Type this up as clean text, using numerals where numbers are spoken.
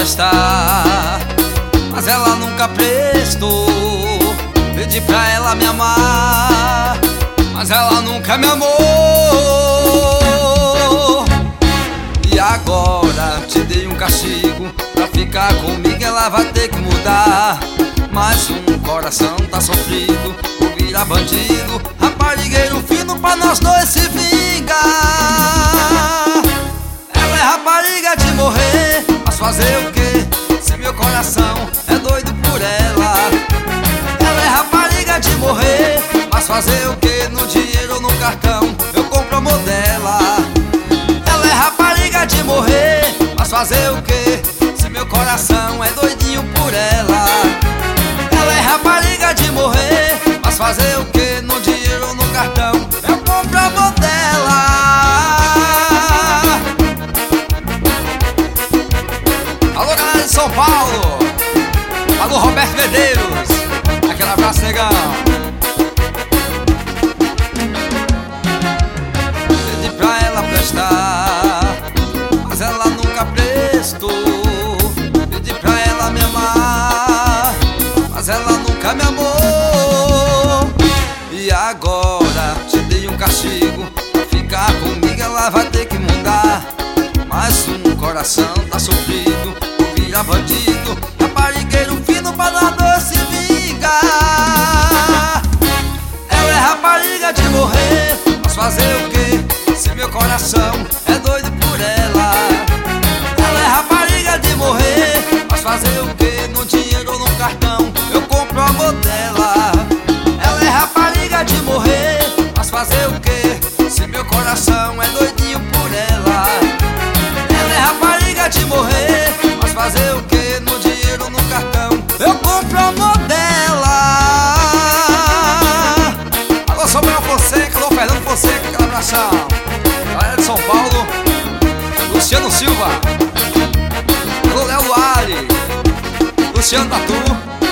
prestar, mas ela nunca prestou. Pedi pra ela me amar, mas ela nunca me amou. E agora te dei um castigo, pra ficar comigo ela vai ter que mudar. Mas um coração tá sofrido, vou virar bandido, raparigueiro fino pra nós dois se vingar. Ela é rapariga de morrer, mas fazer o quê? Se meu coração é doido por ela. Ela é rapariga de morrer, mas fazer o quê? No dinheiro ou no cartão eu compro a modela. Ela é rapariga de morrer, mas fazer o quê? Se meu coração é doidinho por ela. Ela é rapariga de morrer, mas fazer o quê? No dinheiro ou no cartão eu compro a modela. Alô, galera de São Paulo, alô, Roberto Medeiros, aquele abraço, negão. Pedi pra ela prestar, mas ela nunca prestou. Pedi pra ela me amar, mas ela nunca me amou. E agora te dei um castigo, pra ficar comigo ela vai ter que mudar. Mas um coração tá sofrido, vou virar bandido, raparigueiro fino pra nós dois se vingar. Ela é rapariga de morrer, mas fazer o quê? Se meu coração é doido por ela. Ela é rapariga de morrer, mas fazer o quê? No dinheiro ou no cartão eu compro a modela. Ela é rapariga de morrer, mas fazer o quê? Se meu coração é doidinho por ela. Ela é rapariga de morrer, mas fazer o quê? No dinheiro ou no cartão eu compro a modela. Alô, Samuel Fonseca, alô, Fernando Fonseca, aquela abração. Galera de São Paulo, Luciano Silva, alô, Léo Luari, Luciano Tatu.